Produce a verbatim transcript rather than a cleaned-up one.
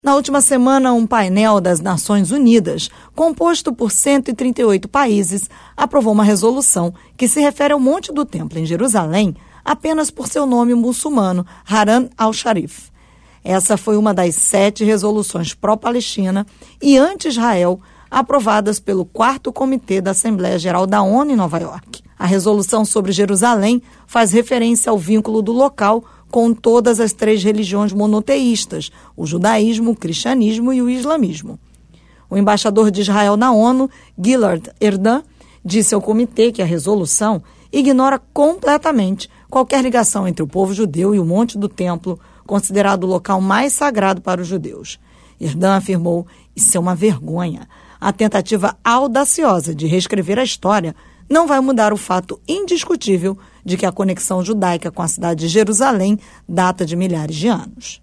Na última semana, um painel das Nações Unidas, composto por cento e trinta e oito países, aprovou uma resolução que se refere ao Monte do Templo em Jerusalém apenas por seu nome muçulmano, Haram al-Sharif. Essa foi uma das sete resoluções pró-Palestina e anti-Israel aprovadas pelo quarto Comitê da Assembleia Geral da ONU em Nova York. A resolução sobre Jerusalém faz referência ao vínculo do local com todas as três religiões monoteístas, o judaísmo, o cristianismo e o islamismo. O embaixador de Israel na ONU, Gilad Erdan, disse ao comitê que a resolução ignora completamente qualquer ligação entre o povo judeu e o Monte do Templo, considerado o local mais sagrado para os judeus. Erdan afirmou: isso é uma vergonha. A tentativa audaciosa de reescrever a história não vai mudar o fato indiscutível de que a conexão judaica com a cidade de Jerusalém data de milhares de anos.